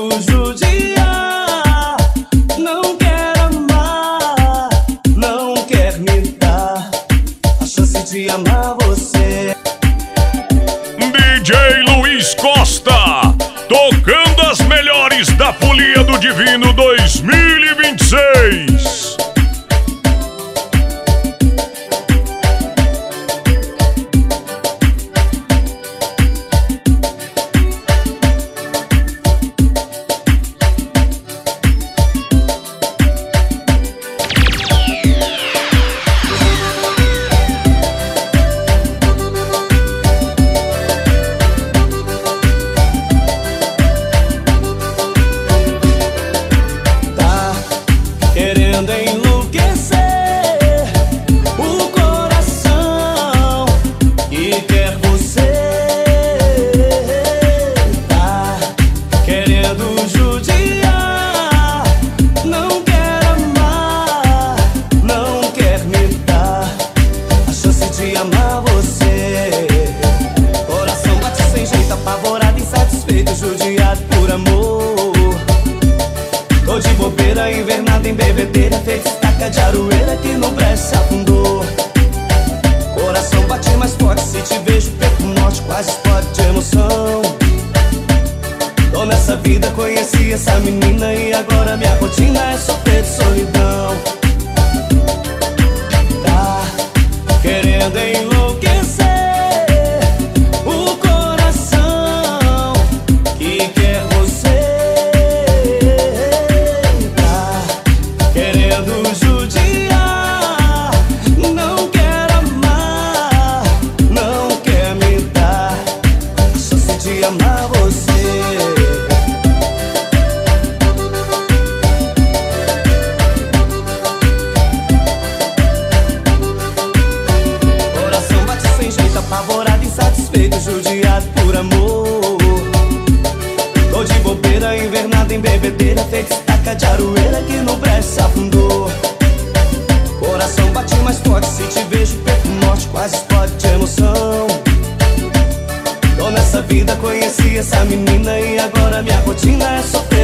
judiar. Não quer amar, não quer me dar a chance de amar você. DJ Luiz Costa, tocando as melhores da Folia do Divino 2026. Querendo enlouquecer o coração que quer você. Tá querendo judiar, não quer amar, não quer me dar a chance de amar você. Coração bate sem jeito, apavorado, insatisfeito, judiado por amor. Tô de bobeira, invernada em bebedeira, feito estaca de aroeira que no breve se afundou. Coração bate mais forte, se te vejo perco norte, quase explode de emoção. Tô nessa vida, conheci essa menina e agora minha rotina é sofrer de solidão. Tá querendo enlouquecer o coração que quer você. Judiar, não quer amar, não quer me dar a chance de amar você. Coração bate sem jeito, apavorado, insatisfeito, judiado por amor. Tô de bobeira, invernada em bebedeira, feito estaca de aroeira que no breve se afundou. Coração bate mais forte, se te vejo perco norte, quase explode de emoção. Tô nessa vida, conheci essa menina e agora minha rotina é sofrer